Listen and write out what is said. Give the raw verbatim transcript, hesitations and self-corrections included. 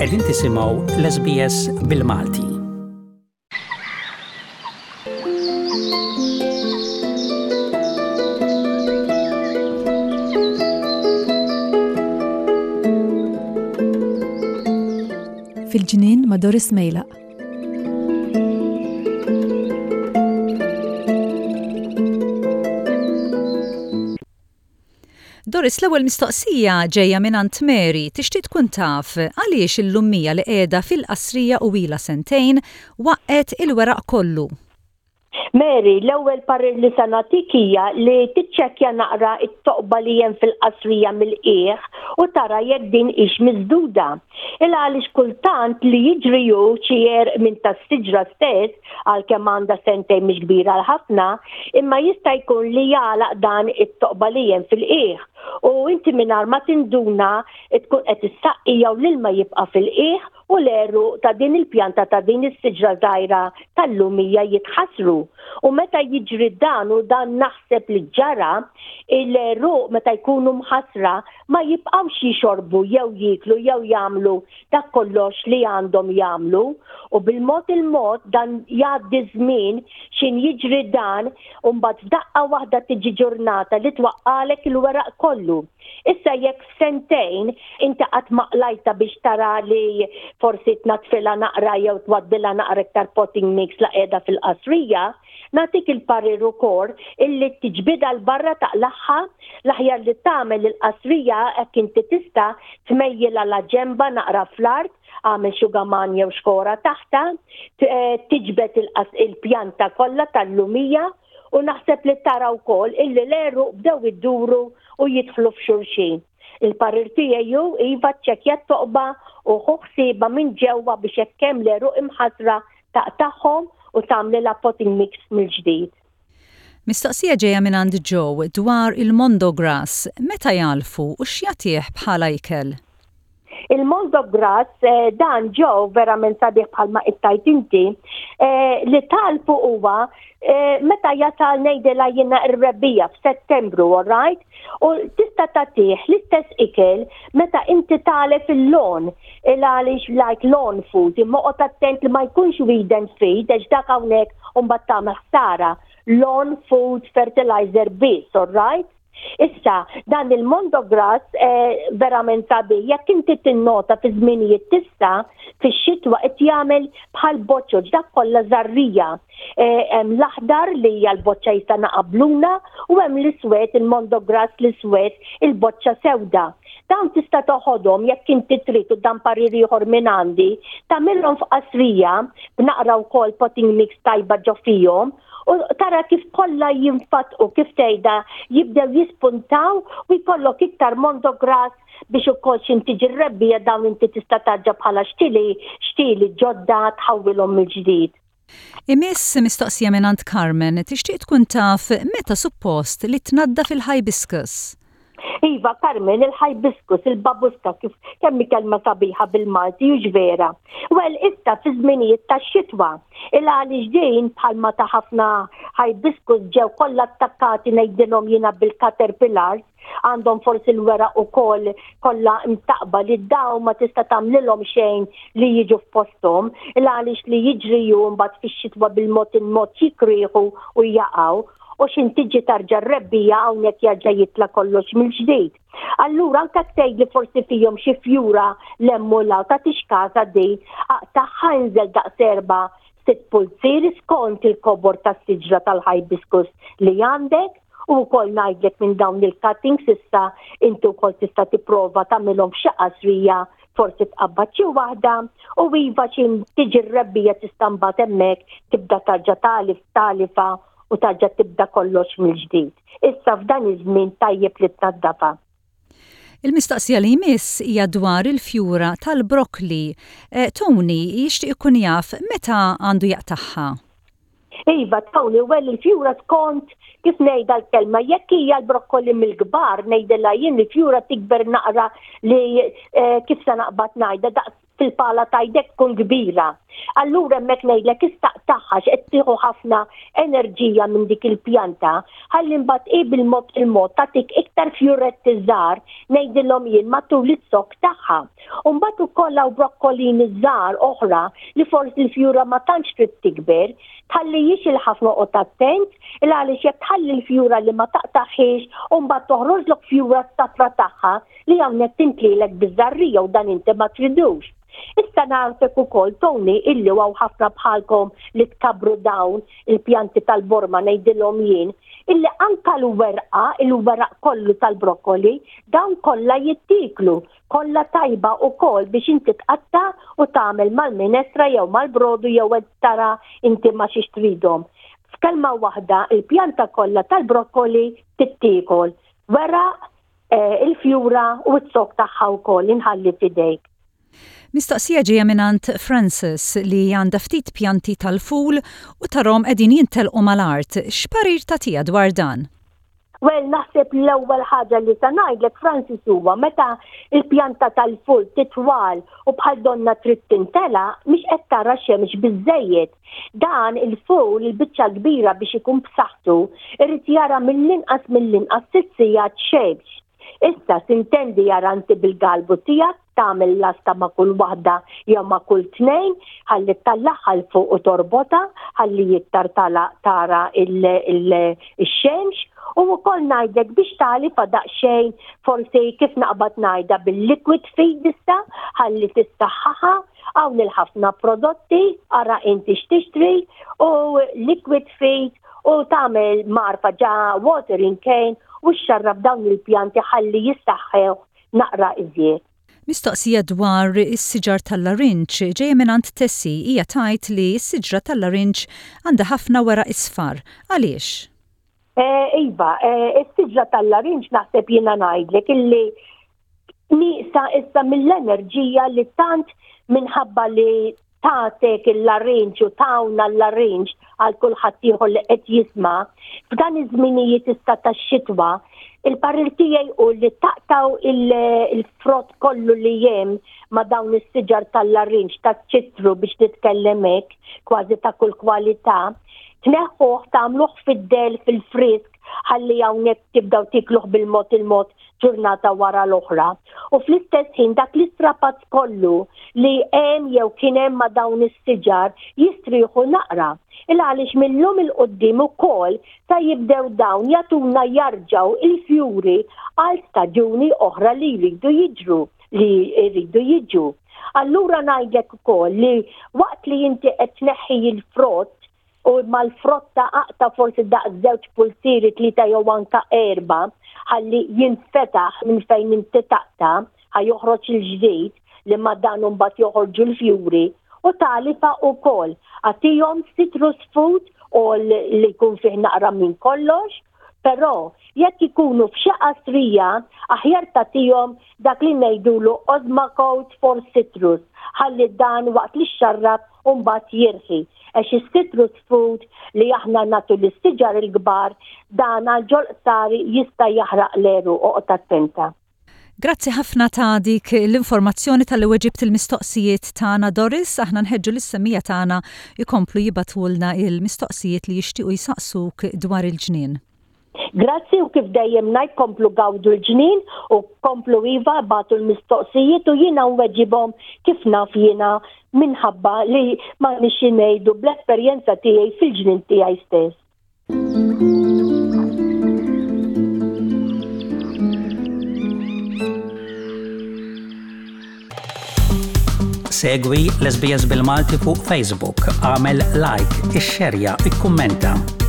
Qegħdin tisimgħu l-S B S bil-Malti. Fil-ġnien ma' Doris Mejlaq. Doris, l-ewwel mistoqsija ġejja minn Ant Mary tixtieq tkun taf għaliex il-lummija li qiegħda fil-qasrija u ilha sentejn waqqet il-weraq kollu. Mary, l-ewwel parir li se nagħtik hija li tiċċekkja naqra t-toqba li hemm fil-qasrija mill-qiegħ u tara jekk din hix miżduda. Il għaliex kultant li jiġri hu ċier minn tas-siġra stess għalkemm għandha sentejn mhix kbira ħafna, imma jista' jkun li jagħlaq dan it-toqba li hemm fil-qiegħ. U inti mingħajr ma tinduna tkun qed issaqqi jew l-ilma jibqa' fil-qiegħ u l-eru ta' din il-pjanta ta' din is-siġra żgħira tal-lumija jitħassru. U meta jiġri dan u dan naħseb li ġara, il-eru meta jkunu mħassra ma jibqgħux jixorbu jew jiklu jew jagħmlu dak kollox li għandhom jagħmlu u bil-mod il-mod dan jgħaddi żmien x'in jiġri dan u mbagħad f'daqqa waħda tiġi ġurnata li twaqqalek il-weraq kollu. Issa jekk sentejn inti qatt maqlajta biex tara li forsi tnatfilha naqra jew twaddilha naqra iktar potting mix la qiegħda fil-qasrija, nagħtik il-parir ukoll illi tiġbidha l-barra taqlaħħa l-aħjar li tagħmel il-qasrija hekk inti tista' tmejjilha la ġemba naqra fl-art, għamel xugaman jew xkora taħta, tiġbed il-pjanta kollha tal-lumija u naħseb li tara wkoll illi l-eru bdew idduru u jidħlu f'xulxin. Il-parir tiegħi hu iva ċċekkja t-toqba u ħsiebha minn ġewwa biex hekk hemm l-eru imħassra taqtaħħom u tagħmlilha potting mix mill-ġdid. Mistoqsija ġejja minn għand Joe dwar il-Mondo Grass, meta jalfu u x'jagħtih bħala ikel? Il-Mondo Grass eh, dan ġew verament sabiħ bħalma ittajt inti eh, li talfu huwa eh, meta jasal ngħidilha jiena r-rebbija f'Settembru, all right? U tista' tagħtih l-istess ikel meta inti talef il-lon il għaliex like lawn food, imma qgħod attent li ma jkunx weed and feed għax dak hawnhekk u mbagħad tagħmel ħsara. Lawn food fertilizer biss, all right? Issa, dan il-Mondo Grass eh, verament sabi, jekk inti tinnota fi żminijiet tista' fix-xitwa qed jagħmel bħal boċċoġ dak kollha żarrija. Hemm eh, l-aħdar li hija l-boċċa jista' naqabluna u hemm l-iswed il-Mondo Grass l-iswed il-boċċa sewda. Dan tista' toħodhom jekk inti trid u dan parir ieħor minn għandi, tagħmilhom f'qasrija b'naqra wkoll potting mix tajba ġo fihom. U tara kif kollha jinfatqu kif tgħidha jibdew jispuntaw u jkollok iktar Mondo Grass biex ukoll x'inti ġirrebbija dawn inti tista' tarġa' bħala xtili xtili ġodda tħawwilhom mill-ġdid. Imiss mistoqsija minn għand Carmen tixtieq tkun taf meta suppost li tnaddaf il-hibiscus. Iva, Carmen, il-hibiscus, il-babuska, kif kemmi kelma sabiħa bil-Malti, jux vera. Well, issa fi żminijiet tax-xitwa, il għaliex din bħalma ta' ħafna hibiscus ġew kollha attakkati ngħidilhom jiena bil-caterpillars, għandhom forsi l-wera ukoll kollha imtaqba li daw ma tista' tagħmlilhom xejn li jiġu f'posthom, il għaliex li jiġri mbagħad fix-xitwa bil-mod il-mod jikrieħu u jaqgħu. U xin tiġi tarġa r-rebbija hawnhekk jarġa' jitla kollox mill-ġdid. Allura anke tgħidli forsi fihom xi fjura lemmu law ta' tixkasa din tagħha inżel daqs erba' sitt pulzieri skont il-kobor tas-siġra tal-hibiscus li għandek u wkoll ngħidlek minn dawn il-cuttings issa inti wkoll tista' tipprova tagħmilhom f'xi qasrija forsi tqabbad xi waħda u iva xi tiġi r-rebbija tista' mbagħad hemmhekk tibda tarġa' talif talifa u tarġa' tibda kollox mill-ġdid. Issa f'dan iż-żmien tajjeb li tnaddafa. Il-mistoqsija li jmiss hija dwar il-fjura tal-brokkoli. Eh, Tony jixtieq ikun jaf meta għandu jaqtaħħa. Iva, Tony, well il-fjura skont kif ngħidha l-kelma jekk hija l-brokkoli mill-kbar ngħidilha jien il-fjura tikber naqra li eh, kif se naqbad ngħidha daqs fil-pala tajdek tkun kbira. Allura hemmhekk ngħidlek istaqtaħħa x'qed tieħu ħafna enerġija minn dik il-pjanta, ħalli mbagħad qiegħ bil-mod il-mod tagħtik iktar fjuretti żgħar ngħidilhom jien matul is-sok tagħha. U mbagħad ukoll hawn brokkolini żgħar oħra li forsi l-fjura ma tantx trid tikber, tħalli jixil ħafna qod attent il għaliex jekk tħalli l-fjura li ma taqtaħiex u mbagħad toħroġlok fjura safra tagħha li hawnhekk tintlilek biżarrija u dan inti ma tridux. Issa narfek ukoll Tony illi għaw ħafna bħalkom li tkabru dawn il-pjanti tal-borma ngħidilhom jien illi anka l-werqa, il-weraq kollu tal-brokkoli dawn kollha jittiklu, kollha tajba ukoll biex inti tqatta u tagħmel mal-minestra jew mal-brodu jew qed tara inti ma xiex tridhom. F'kelma waħda il-pjanta kollha tal-brokkoli tittikol, weraq, eh, il-fjura u t-sok tagħha wkoll inħalli f'idejk. Mistoqsija ġejja minant Francis li għandha ftit pjanti tal-ful u tarhom qegħdin jintelqu mal-art. X'parir tagħtiha dwar dan? Well, naħseb l-ewwel ħaġa li sa ngħidlek Francis huwa meta il-pjanta tal-ful titwal u bħal donna trid tintela mhix qed tara xemx biżejjed. Dan il-ful il-biċċa kbira biex ikun b'saħħtu irid jara mill-inqas mill-inqas sitt sigħat xemx. Issa sintendi jaranti bil-galbu tiegħek tagħmel lasta ma' kull waħda jew ma' kull tnejn ħalli tallaħħa l fuq u torbota ħalli jiktar tala tara il-xemx u wkoll ngħidlek biex tali fa' daqsxejn forsi kif naqbad ngħidha bil-liquid feed issa ħalli tissaħħaha hawn il-ħafna prodotti ara inti x'tixtri u liquid feed u tagħmel marfa ġa watering cane u xarrab dawn il-pjanti ħalli jistaħħew naqra iżjed. Mistoqsija dwar is-siġar tal-larinġ ġejja minant Tessi hija tgħid li s-siġra tal-larinġ għandha ħafna weraq isfar. Għaliex? Iva, is-siġra tal-larinġ naħseb jiena ngħidlek illi nieqsa issa mill-enerġija li tant minħabba li tagħtek il-larinġ u tawna l-larinġ għal kulħadd ieħor li qed jisma' f'dan iż-żminijiet issa tax-xitwa il-parir tiegħi u li taqtaw il-frott kollu li jem ma dawn is-siġar tal-larinġ taċ-ċitru biex titkellem hekk kważi ta' kull kwalità, tneħħuh tagħmluh fid-del fil-frisk ħalli hawnhekk tibdew tikluh bil-mod il-mod ġurnata wara l-oħra. U fl-istess ħin dak l-istrapazz kollu li hemm jew kien hemm ma' dawn is-siġar jistrieħu naqra. Il għaliex mill-lum il-qoddim ukoll ta' jibdew dawn jagħtuna jarġaw il-fjuri għal staġuni oħra li jridu jiġru, li jridu jiġu. Allura ngħidlek ukoll li waqt li inti qed tneħħi il-frott u mal-frotta aqta forsi daqs żewġ pulsieri tlieta jew anke erba' ħalli jinfetaħ minn fejn inti taqta ħajoħroġ il-ġdid li ma dan mbagħad joħorġu l-fjuri u talifa wkoll għatihom citrus fruit u li jkun fih naqra minn kollox, però jekk ikunu f'xi qasrija aħjar tagħtihom dak li ngħidulu Osma Coat for Citrus ħalli dan waqt li xarrab u mbagħad jirħi. Għax is-citrus fruit li aħna nagħtu lis-siġar il-kbar dan għal-ġolqsari jista' jaħraq l-eru oqgħod attenta. Grazzi ħafna ta' dik l-informazzjoni tal-li weġibt il-mistoqsijiet tagħna Doris, aħna nħeġġu l-semmija tagħna jkomplu jibatwulna il-mistoqsijiet li jixtiequ jsaqsuk dwar il-ġnien. Grazzi u kif dejjem ngħid komplu gawdu l-ġnien u komplu iva batu l-mistoqsijiet u jiena nweġibhom kif naf jiena minħabba li ma nixi ngħidu bl-esperjenza tiegħi fil-ġnien tiegħi stess. Segwi l-S B S bil-Malti fuq Facebook, għamel like, ixxerja, ikkummenta.